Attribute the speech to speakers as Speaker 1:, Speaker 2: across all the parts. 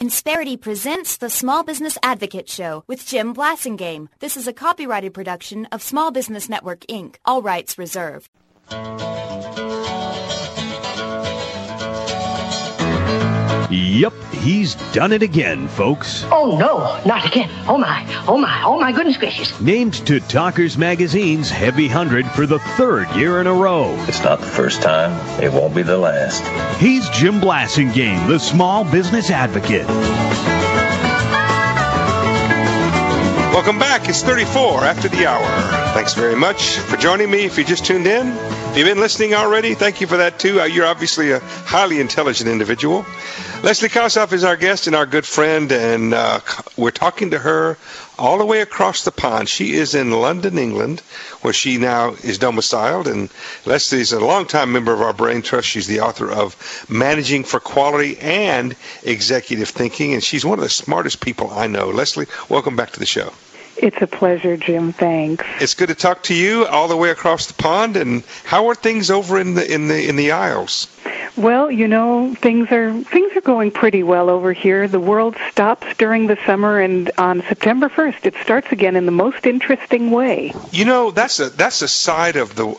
Speaker 1: Insperity presents the Small Business Advocate Show with Jim Blasingame. This is a copyrighted production of Small Business Network, Inc. All rights reserved.
Speaker 2: Yep, he's done it again, folks.
Speaker 3: Oh, no, not again. Oh, my goodness gracious.
Speaker 2: Named to Talkers Magazine's Heavy 100 for the third year in a row.
Speaker 4: It's not the first time. It won't be the last.
Speaker 2: He's Jim Blasingame, the Small Business Advocate.
Speaker 5: Welcome back. It's 34 after the hour. Thanks very much for joining me. If you just tuned in, if you've been listening already, thank you for that, too. You're obviously a highly intelligent individual. Leslie Kossoff is our guest and our good friend, and we're talking to her all the way across the pond. She is in London, England, where she now is domiciled, and Leslie's a longtime member of our Brain Trust. She's the author of Managing for Quality and Executive Thinking, and she's one of the smartest people I know. Leslie, welcome back to the show.
Speaker 6: It's a pleasure, Jim. Thanks.
Speaker 5: It's good to talk to you all the way across the pond. And how are things over in the Isles?
Speaker 6: Well, you know, things are going pretty well over here. The world stops during the summer, and on September 1st, it starts again in the most interesting way.
Speaker 5: You know, that's a side of the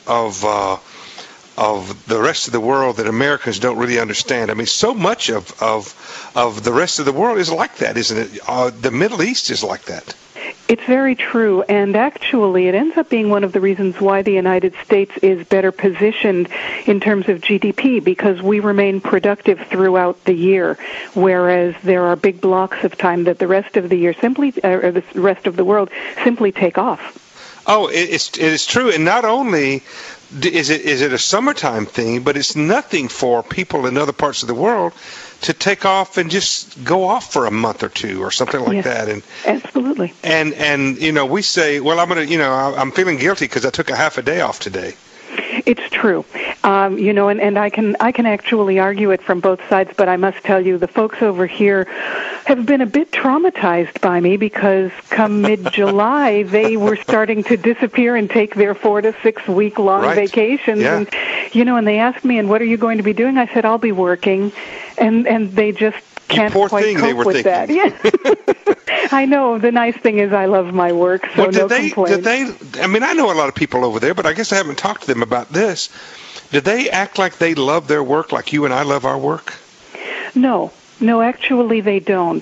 Speaker 5: rest of the world that Americans don't really understand. I mean, so much of the rest of the world is like that, isn't it? The Middle East is like that.
Speaker 6: It's very true, and actually it ends up being one of the reasons why the United States is better positioned in terms of GDP, because we remain productive throughout the year, whereas there are big blocks of time that the rest of the year or the rest of the world simply take off.
Speaker 5: Oh, it is true, and not only is it a summertime thing, but it's nothing for people in other parts of the world to take off and just go off for a month or two or something like that. And
Speaker 6: absolutely.
Speaker 5: And you know, we say, well, I'm feeling guilty because I took a half a day off today.
Speaker 6: It's true. You know, and I can actually argue it from both sides, but I must tell you, the folks over here have been a bit traumatized by me, because come mid-July, they were starting to disappear and take their 4 to 6 week long vacations.
Speaker 5: Yeah.
Speaker 6: And, you know, and they asked me, and what are you going to be doing? I said, I'll be working. And they just can't quite cope with that. Yeah. I know. The nice thing is I love my work, so no complaints.
Speaker 5: I mean, I know a lot of people over there, but I guess I haven't talked to them about this. Did they act like they love their work like you and I love our work?
Speaker 6: No, actually they don't.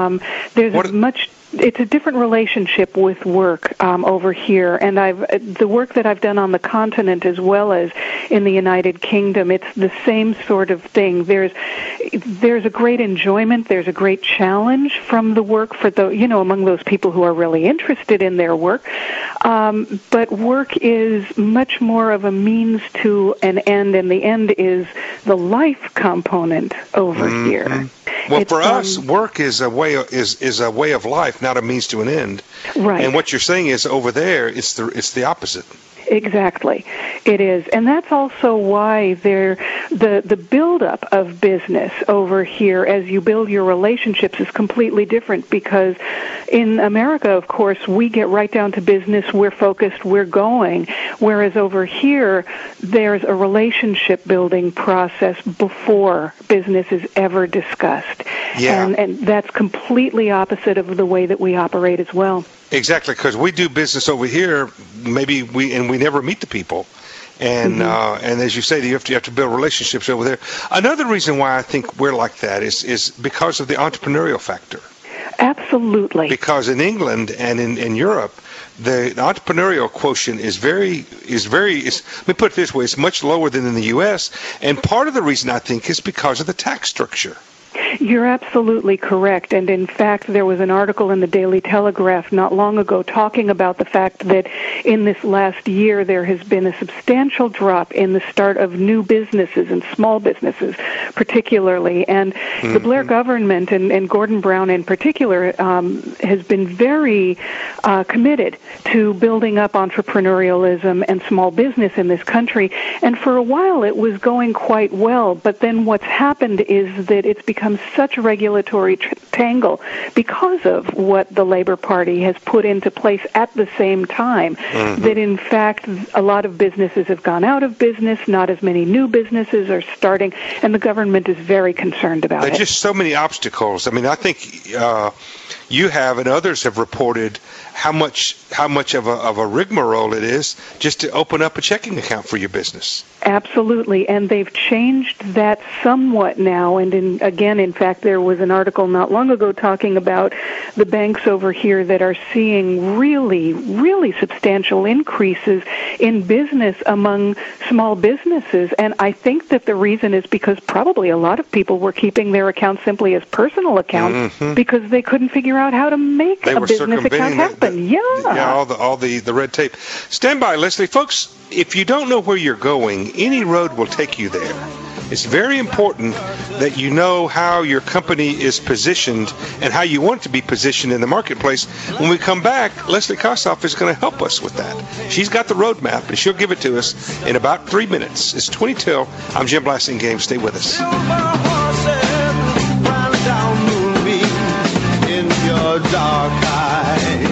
Speaker 6: It's a different relationship with work over here, and the work that I've done on the continent as well as in the United Kingdom, it's the same sort of thing. There's a great enjoyment, there's a great challenge from the work for among those people who are really interested in their work. But work is much more of a means to an end, and the end is the life component over here.
Speaker 5: Well, for us, work is a way of life, not a means to an end.
Speaker 6: Right.
Speaker 5: And what you're saying is over there, it's the opposite.
Speaker 6: Exactly, it is, and that's also why the buildup of business over here, as you build your relationships, is completely different. Because in America, of course, we get right down to business. We're focused. We're going. Whereas over here, there's a relationship building process before business is ever discussed.
Speaker 5: Yeah.
Speaker 6: And that's completely opposite of the way that we operate as well.
Speaker 5: Exactly, because we do business over here. Maybe we never meet the people, and and as you say, you have to build relationships over there. Another reason why I think we're like that is because of the entrepreneurial factor.
Speaker 6: Absolutely.
Speaker 5: Because in England and in Europe, the entrepreneurial quotient is let me put it this way, it's much lower than in the U.S. And part of the reason I think is because of the tax structure.
Speaker 6: You're absolutely correct. And in fact, there was an article in the Daily Telegraph not long ago talking about the fact that in this last year there has been a substantial drop in the start of new businesses and small businesses particularly. And the Blair government and Gordon Brown in particular has been very committed to building up entrepreneurialism and small business in this country. And for a while it was going quite well. But then what's happened is that it's become such regulatory tangle because of what the Labor Party has put into place at the same time, that in fact a lot of businesses have gone out of business, not as many new businesses are starting, and the government is very concerned about it.
Speaker 5: There are just so many obstacles. I mean, I think you have and others have reported how much of a rigmarole it is just to open up a checking account for your business.
Speaker 6: Absolutely, and they've changed that somewhat now. And in fact, there was an article not long ago talking about the banks over here that are seeing really, really substantial increases in business among small businesses. And I think that the reason is because probably a lot of people were keeping their accounts simply as personal accounts because they couldn't figure out how to make a business account happen.
Speaker 5: All the red tape. Stand by, Leslie. Folks, if you don't know where you're going, any road will take you there. It's very important that you know how your company is positioned and how you want it to be positioned in the marketplace. When we come back, Leslie Kossoff is going to help us with that. She's got the roadmap, and she'll give it to us in about 3 minutes. It's 20 till. I'm Jim Blasingame. Stay with us.
Speaker 7: Dark eyes.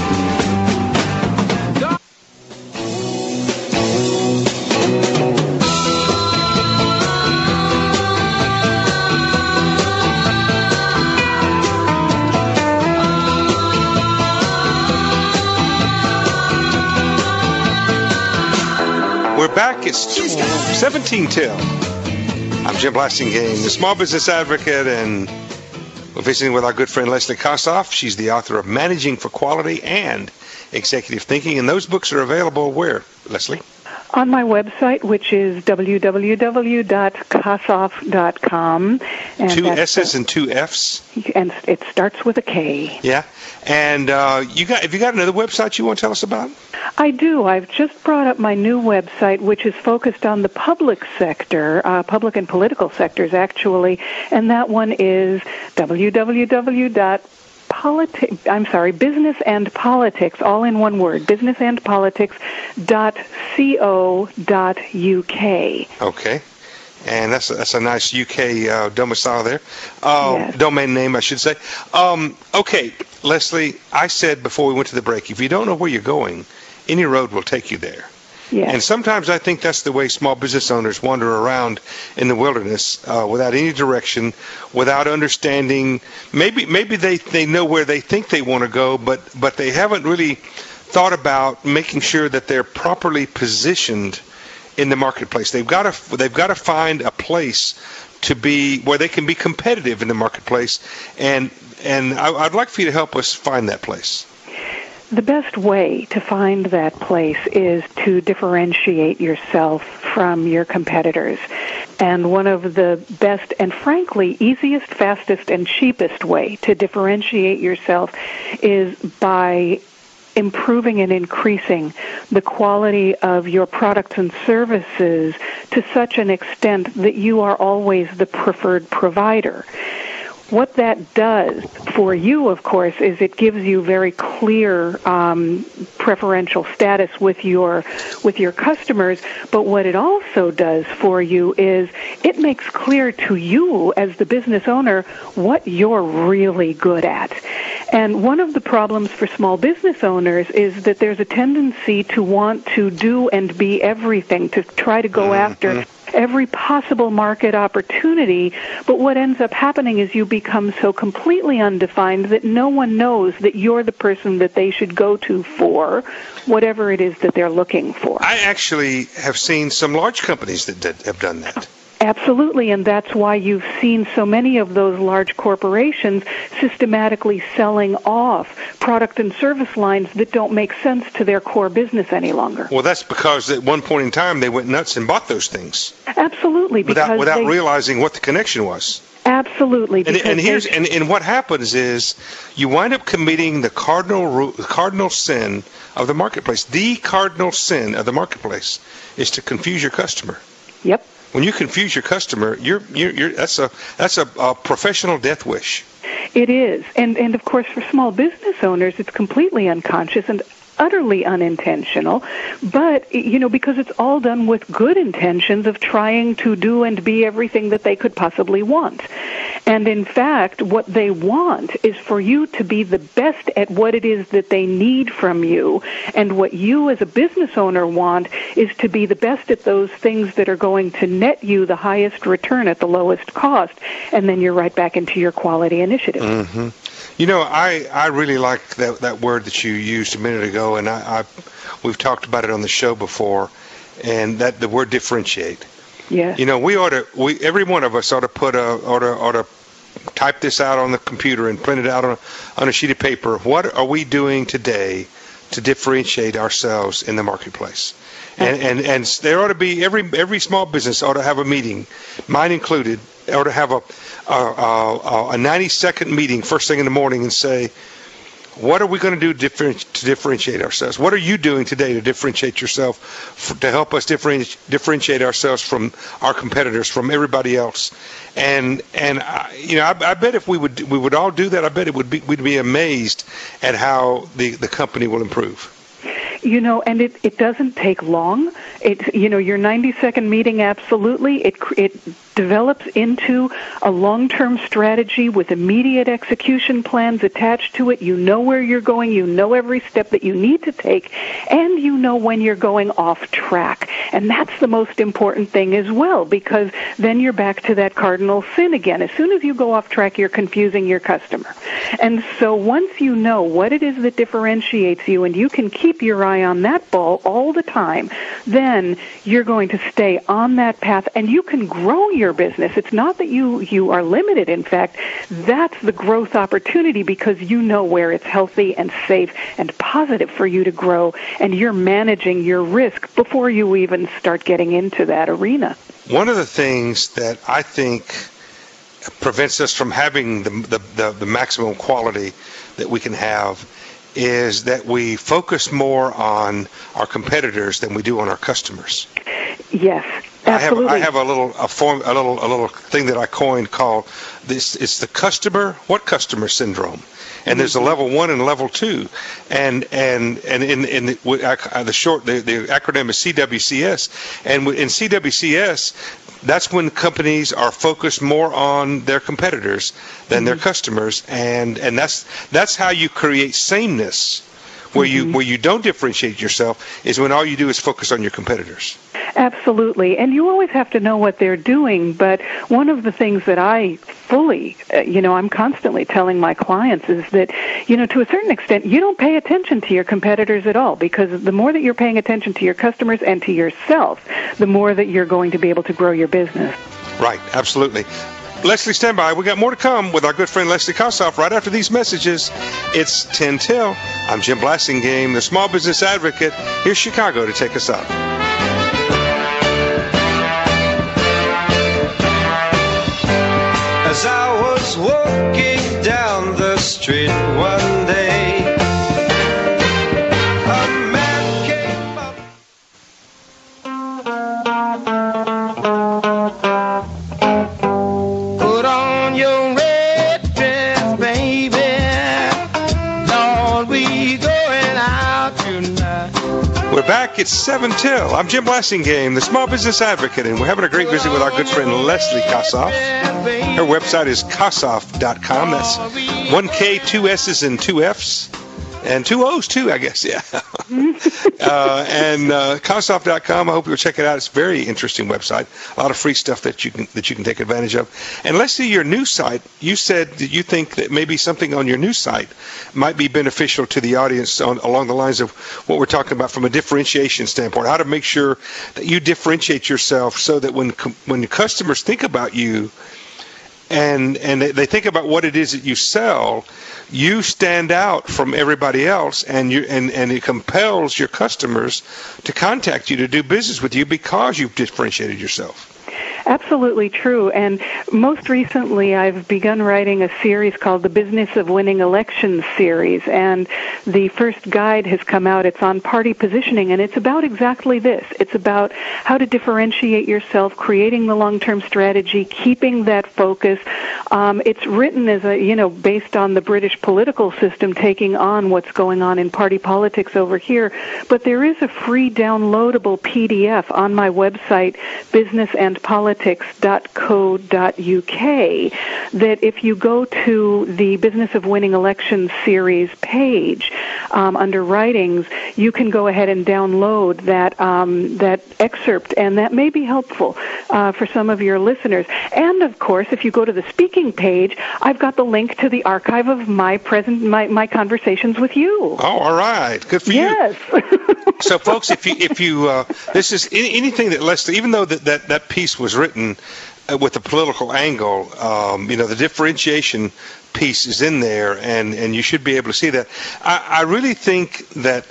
Speaker 5: We're back. It's 17 till. I'm Jim Blasingame, the small business advocate, and we're visiting with our good friend Leslie Kossoff. She's the author of Managing for Quality and Executive Thinking, and those books are available where, Leslie?
Speaker 6: On my website, which is www.kossoff.com. And
Speaker 5: 2 S's and 2 F's.
Speaker 6: And it starts with a K.
Speaker 5: Yeah. And have you got another website you want to tell us about?
Speaker 6: I do. I've just brought up my new website, which is focused on the public sector, public and political sectors, actually, and that one is Business and Politics, all in one word, businessandpolitics.co.uk.
Speaker 5: Okay. And that's a nice UK domicile there.
Speaker 6: Yes.
Speaker 5: Domain name, I should say. Okay, Leslie, I said before we went to the break, if you don't know where you're going, any road will take you there.
Speaker 6: Yes.
Speaker 5: And sometimes I think that's the way small business owners wander around in the wilderness without any direction, without understanding. Maybe they know where they think they want to go, but they haven't really thought about making sure that they're properly positioned in the marketplace. They've got to find a place to be where they can be competitive in the marketplace, and I'd like for you to help us find that place.
Speaker 6: The best way to find that place is to differentiate yourself from your competitors. And one of the best and frankly easiest, fastest, and cheapest way to differentiate yourself is by improving and increasing the quality of your products and services to such an extent that you are always the preferred provider. What that does for you, of course, is it gives you very clear preferential status with your customers. But what it also does for you is it makes clear to you as the business owner what you're really good at. And one of the problems for small business owners is that there's a tendency to want to do and be everything, to try to go after every possible market opportunity, but what ends up happening is you become so completely undefined that no one knows that you're the person that they should go to for whatever it is that they're looking for.
Speaker 5: I actually have seen some large companies that have done that.
Speaker 6: Absolutely, and that's why you've seen so many of those large corporations systematically selling off product and service lines that don't make sense to their core business any longer.
Speaker 5: Well, that's because at one point in time they went nuts and bought those things.
Speaker 6: Absolutely, because
Speaker 5: without realizing what the connection was.
Speaker 6: Absolutely.
Speaker 5: And what happens is you wind up committing the cardinal sin of the marketplace. The cardinal sin of the marketplace is to confuse your customer.
Speaker 6: Yep.
Speaker 5: When you confuse your customer, that's a professional death wish.
Speaker 6: It is, and of course for small business owners, it's completely unconscious and utterly unintentional, but because it's all done with good intentions of trying to do and be everything that they could possibly want. And in fact, what they want is for you to be the best at what it is that they need from you. And what you as a business owner want is to be the best at those things that are going to net you the highest return at the lowest cost. And then you're right back into your quality initiative.
Speaker 5: Mm-hmm. You know, I really like that word that you used a minute ago, and we've talked about it on the show before, and that the word differentiate.
Speaker 6: Yeah.
Speaker 5: You know, every one of us ought to type this out on the computer and print it out on a sheet of paper. What are we doing today to differentiate ourselves in the marketplace? And there ought to be every small business ought to have a meeting, mine included, ought to have a 90-second meeting first thing in the morning and say, what are we going to do to differentiate ourselves? What are you doing today to differentiate yourself, to help us differentiate ourselves from our competitors, from everybody else? And you know, I bet if we would all do that, I bet we'd be amazed at how the company will improve.
Speaker 6: You know, and it doesn't take long. Your 90-second meeting, absolutely. It develops into a long-term strategy with immediate execution plans attached to it. You know where you're going. You know every step that you need to take, and you know when you're going off track. And that's the most important thing as well, because then you're back to that cardinal sin again. As soon as you go off track, you're confusing your customer. And so once you know what it is that differentiates you, and you can keep your eye on that ball all the time, then you're going to stay on that path, and you can grow your business. It's not that you are limited. In fact, that's the growth opportunity, because you know where it's healthy and safe and positive for you to grow, and you're managing your risk before you even start getting into that arena.
Speaker 5: One of the things that I think prevents us from having the maximum quality that we can have is that we focus more on our competitors than we do on our customers.
Speaker 6: Yes, absolutely.
Speaker 5: I have a little thing that I coined called this. It's the what customer syndrome, and there's a level 1 and level 2, and in the acronym is CWCS, and in CWCS, that's when companies are focused more on their competitors than their customers, and that's how you create sameness, where you don't differentiate yourself, is when all you do is focus on your competitors.
Speaker 6: Absolutely. And you always have to know what they're doing, but one of the things that I fully, I'm constantly telling my clients is that, to a certain extent, you don't pay attention to your competitors at all, because the more that you're paying attention to your customers and to yourself, the more that you're going to be able to grow your business.
Speaker 5: Right, absolutely. Leslie, stand by. We got more to come with our good friend Leslie Kossoff right after these messages. It's 10 till. I'm Jim Blasingame, the Small Business Advocate. Here's Chicago to take us up.
Speaker 7: As I was walking down the street one day, a man came up. Put on your red dress, baby. Lord, we going out tonight.
Speaker 5: We're back. It's 7 till. I'm Jim Blasingame, the Small Business Advocate, and we're having a great visit with our good friend Leslie Kossoff. Her website is Kossoff.com. That's 1K, 2 S's, and 2 F's. And 2 O's, too, I guess, yeah. And Kossoff.com, I hope you'll check it out. It's a very interesting website. A lot of free stuff that you can take advantage of. And let's see your news site. You said that you think that maybe something on your news site might be beneficial to the audience along the lines of what we're talking about from a differentiation standpoint, how to make sure that you differentiate yourself so that when the customers think about you and they think about what it is that you sell, you stand out from everybody else, and it compels your customers to contact you to do business with you because you've differentiated yourself.
Speaker 6: Absolutely true. And most recently, I've begun writing a series called the Business of Winning Elections series. And the first guide has come out. It's on party positioning, and it's about exactly this. It's about how to differentiate yourself, creating the long-term strategy, keeping that focus. It's written as based on the British political system taking on what's going on in party politics over here. But there is a free downloadable PDF on my website, businessandpolitics.com, businessanalytics.co.uk, that if you go to the Business of Winning Elections series page under writings, you can go ahead and download that excerpt, and that may be helpful for some of your listeners. And of course, if you go to the speaking page, I've got the link to the archive of my conversations with you.
Speaker 5: Oh, all right, good for you.
Speaker 6: Yes.
Speaker 5: So, folks, if you this is anything that Leslie, even though that piece was written with a political angle, the differentiation piece is in there, and you should be able to see that. I really think that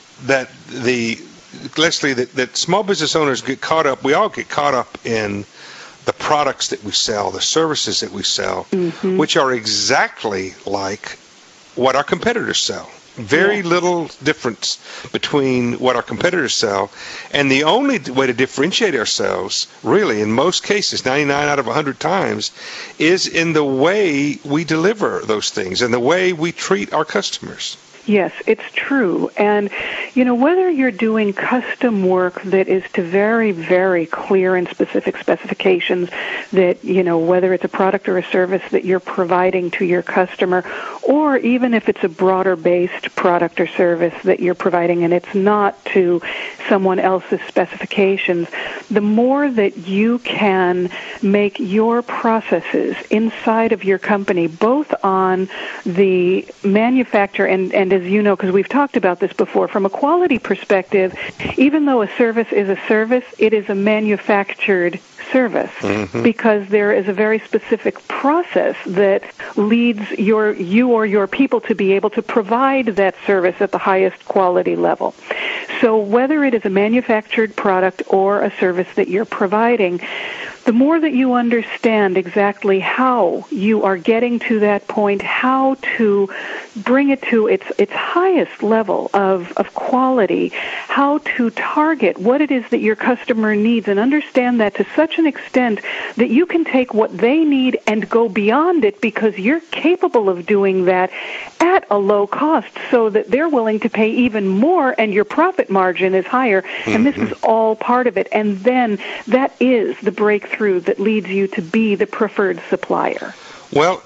Speaker 5: Leslie, that small business owners get caught up. We all get caught up in the products that we sell, the services that we sell, which are exactly like what our competitors sell. Very little difference between what our competitors sell, and the only way to differentiate ourselves, really, in most cases, 99 out of 100 times, is in the way we deliver those things and the way we treat our customers.
Speaker 6: Yes, it's true. And, whether you're doing custom work that is to very, very clear and specific specifications that, whether it's a product or a service that you're providing to your customer, or even if it's a broader-based product or service that you're providing and it's not to someone else's specifications, the more that you can make your processes inside of your company, both on the manufacture and as you know, because we've talked about this before, from a quality perspective, even though a service is a service, it is a manufactured service because there is a very specific process that leads you or your people to be able to provide that service at the highest quality level. So whether it is a manufactured product or a service that you're providing, the more that you understand exactly how you are getting to that point, how to bring it to its highest level of quality, how to target what it is that your customer needs, and understand that to such an extent that you can take what they need and go beyond it because you're capable of doing that at a low cost so that they're willing to pay even more and your profit margin is higher. And this is all part of it. And then that is the breakthrough that leads you to be the preferred supplier.
Speaker 5: Well,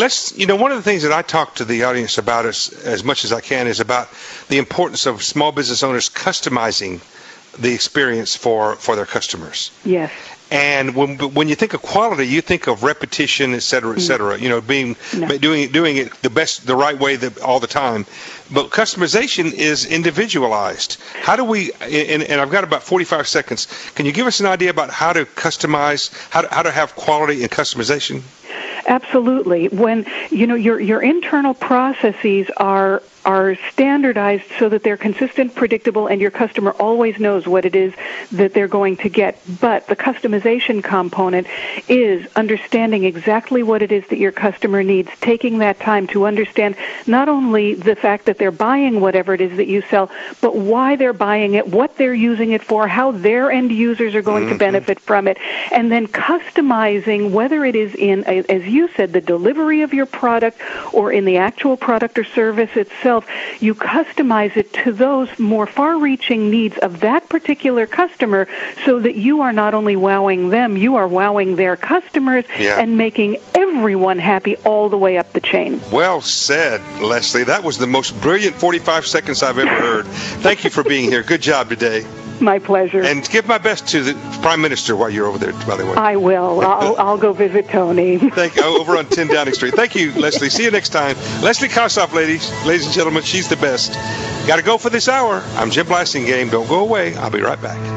Speaker 5: one of the things that I talk to the audience about as much as I can is about the importance of small business owners customizing the experience for their customers.
Speaker 6: Yes.
Speaker 5: And when you think of quality, you think of repetition, et cetera, doing it the right way all the time. But customization is individualized. How do we? And I've got about 45 seconds. Can you give us an idea about how to customize, how to have quality in customization?
Speaker 6: Absolutely. When your internal processes are standardized so that they're consistent, predictable, and your customer always knows what it is that they're going to get. But the customization component is understanding exactly what it is that your customer needs, taking that time to understand not only the fact that they're buying whatever it is that you sell, but why they're buying it, what they're using it for, how their end users are going to benefit from it, and then customizing whether it is in, as you said, the delivery of your product or in the actual product or service itself. You customize it to those more far-reaching needs of that particular customer so that you are not only wowing them, you are wowing their customers and making everyone happy all the way up the chain.
Speaker 5: Well said, Leslie. That was the most brilliant 45 seconds I've ever heard. Thank you for being here. Good job today.
Speaker 6: My pleasure.
Speaker 5: And give my best to the Prime Minister while you're over there, by the way.
Speaker 6: I will. I'll go visit Tony.
Speaker 5: Thank you. Over on 10 Downing Street. Thank you, Leslie. See you next time. Leslie Kossoff, ladies and gentlemen, she's the best. Got to go for this hour. I'm Jim Blasingame. Don't go away. I'll be right back.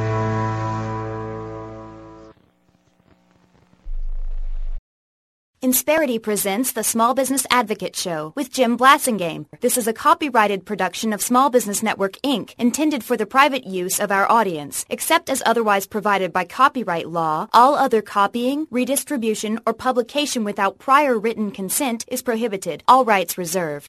Speaker 1: Insperity presents the Small Business Advocate Show with Jim Blasingame. This is a copyrighted production of Small Business Network, Inc., intended for the private use of our audience. Except as otherwise provided by copyright law, all other copying, redistribution, or publication without prior written consent is prohibited. All rights reserved.